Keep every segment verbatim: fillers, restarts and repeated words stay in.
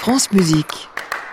France Musique.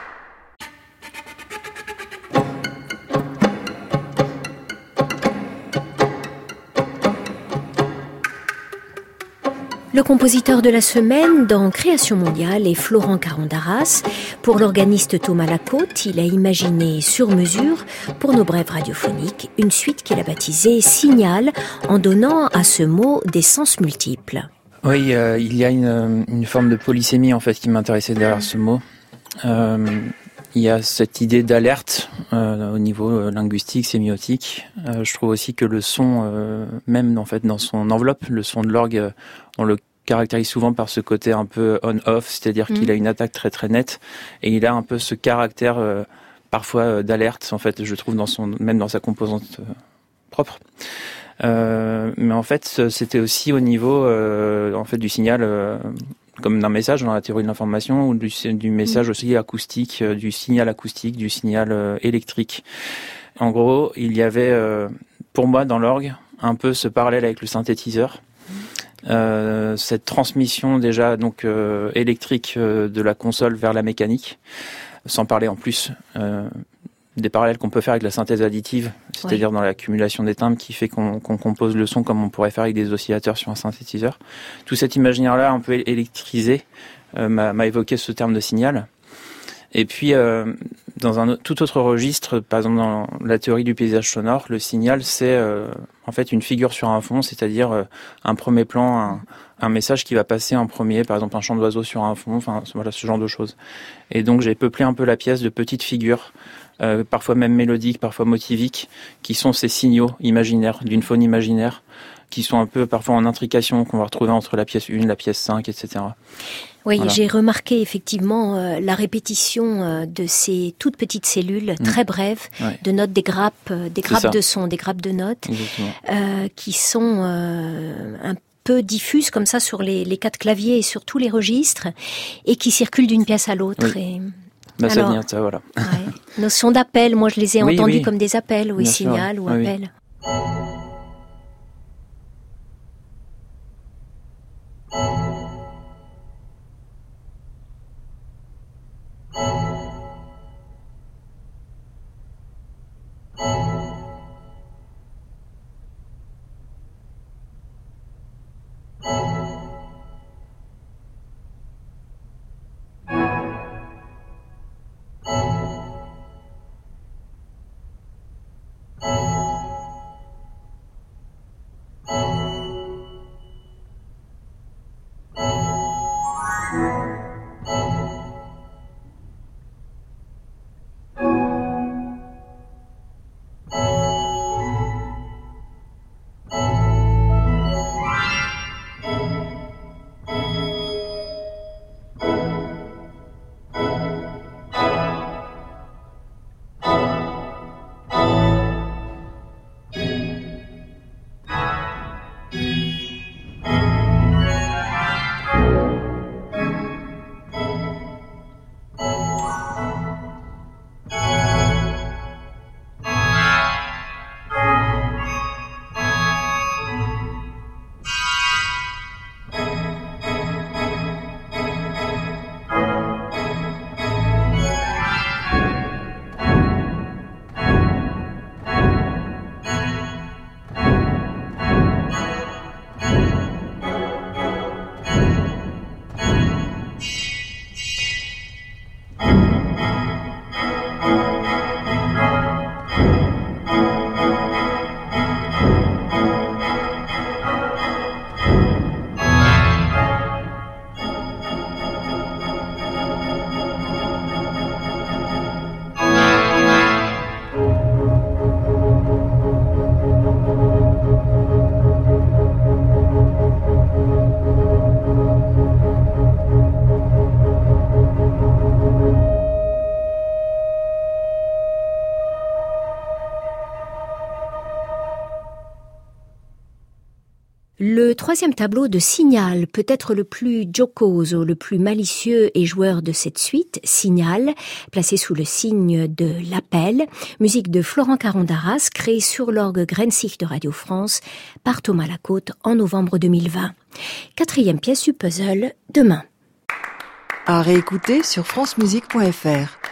Le compositeur de la semaine dans Création mondiale est Florent Caron-Darras. Pour l'organiste Thomas Lacote, il a imaginé sur mesure, pour nos brèves radiophoniques, une suite qu'il a baptisée Signal, en donnant à ce mot des sens multiples. Oui, euh, il y a une, une forme de polysémie en fait qui m'intéressait derrière ce mot. Euh, il y a cette idée d'alerte euh, au niveau euh, linguistique, sémiotique. Euh, je trouve aussi que le son, euh, même en fait dans son enveloppe, le son de l'orgue, euh, on le caractérise souvent par ce côté un peu on-off, c'est-à-dire mmh. qu'il a une attaque très très nette et il a un peu ce caractère euh, parfois euh, d'alerte en fait, je trouve dans son même dans sa composante euh, propre. Euh, mais en fait, c'était aussi au niveau euh, en fait du signal, euh, comme d'un message dans la théorie de l'information, ou du, du message aussi acoustique, euh, du signal acoustique, du signal euh, électrique. En gros, il y avait euh, pour moi dans l'orgue un peu ce parallèle avec le synthétiseur. Euh, cette transmission déjà donc euh, électrique euh, de la console vers la mécanique, sans parler en plus euh, des parallèles qu'on peut faire avec la synthèse additive, c'est-à-dire oui. dans l'accumulation des timbres qui fait qu'on, qu'on compose le son comme on pourrait faire avec des oscillateurs sur un synthétiseur. Tout cet imaginaire-là un peu électrisé euh, m'a, m'a évoqué ce terme de signal. Et puis, euh, dans un tout autre registre, par exemple dans la théorie du paysage sonore, le signal, c'est euh, en fait une figure sur un fond, c'est-à-dire euh, un premier plan, un, un message qui va passer en premier, par exemple un chant d'oiseau sur un fond, enfin voilà, ce genre de choses. Et donc j'ai peuplé un peu la pièce de petites figures, euh, parfois même mélodiques, parfois motiviques, qui sont ces signaux imaginaires, d'une faune imaginaire, qui sont un peu parfois en intrication, qu'on va retrouver entre la pièce un, la pièce cinq, et cetera. Oui, voilà. J'ai remarqué effectivement euh, la répétition euh, de ces toutes petites cellules, mmh. très brèves, ouais. de notes, des grappes, euh, des grappes de sons, des grappes de notes, euh, qui sont euh, un peu diffuses comme ça sur les, les quatre claviers et sur tous les registres, et qui circulent d'une pièce à l'autre. Oui. Et... Bah, ça vient de ça, voilà. Ouais. Notion d'appel, moi je les ai oui, entendus oui. comme des appels, oui, Bien signal sûr. ou oui, appel. Oui. Le troisième tableau de Signal, peut-être le plus jocoso, le plus malicieux et joueur de cette suite, Signal, placé sous le signe de l'appel, musique de Florent Caron-Darras, créée sur l'orgue Grenzich de Radio France par Thomas Lacote en novembre deux mille vingt. Quatrième pièce du puzzle, Demain. À réécouter sur francemusique point fr.